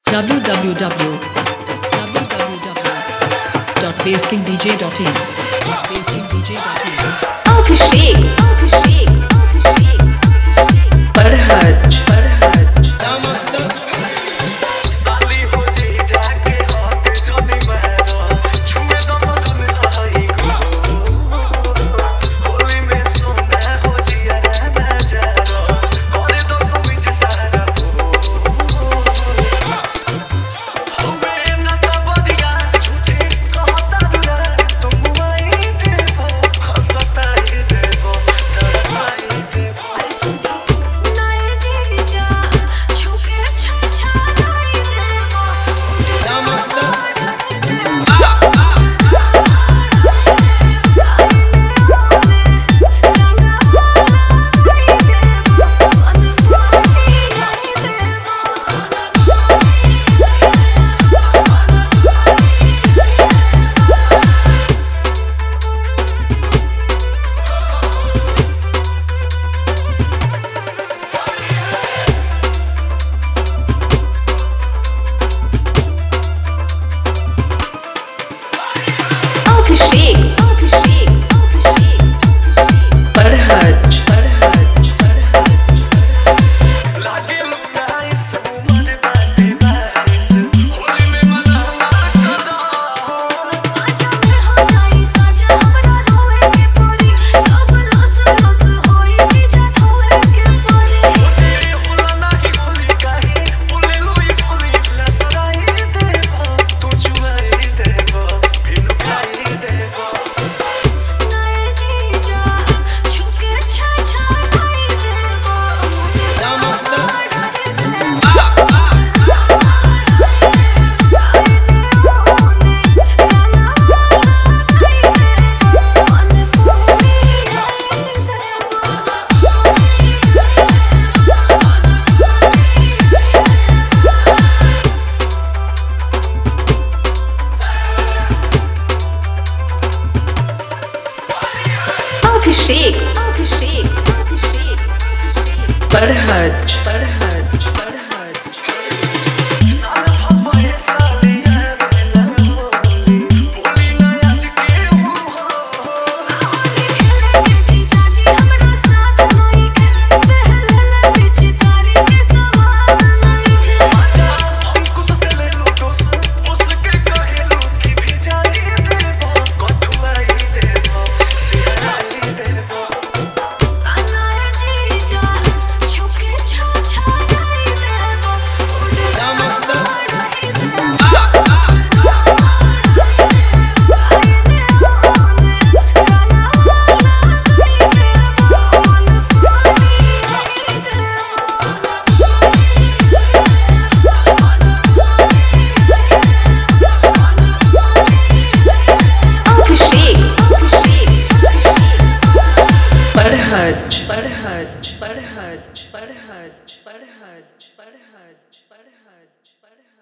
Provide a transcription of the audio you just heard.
www.basskingdj.in Abhishek Farhaj साली हो जी जाके हाथ जोनी महरा छुए दम दुन लाई को होली में सोना हो जी रहना जरा करे दो समझ सारा हमें न तबदिया झूठे कहता दुरा तुम आई देवो हंसता ही देवो तड़पाई देवो नाये जीजा छुके छा नाये देवो Farhaj लागे लुगाइस उमर बाटे बारिश होली में मनावा करा आजा में हो जाई साजा हमरा रोए के परी सब लस होई जीजा धोए के परी मुझे होला नहीं होली काहे बोले लोई बोली लसराई देबो तू चुराई देबो फिर खाई देबो नाये जीजा छुके छा नाये देवो Abhishek Farhaj साल भवे सालिया मेला होली बोली ना आज के हो जीजा जी हमरा साथ होई के पहले पिचकारी के सवाल नहीं है आजा अंकुश से ले लो दोस उसके कहे लो कि भिजाई देबो कठुआई देबो सिराई देबो नाये जीजा छुके छा नाये देवो Farhaj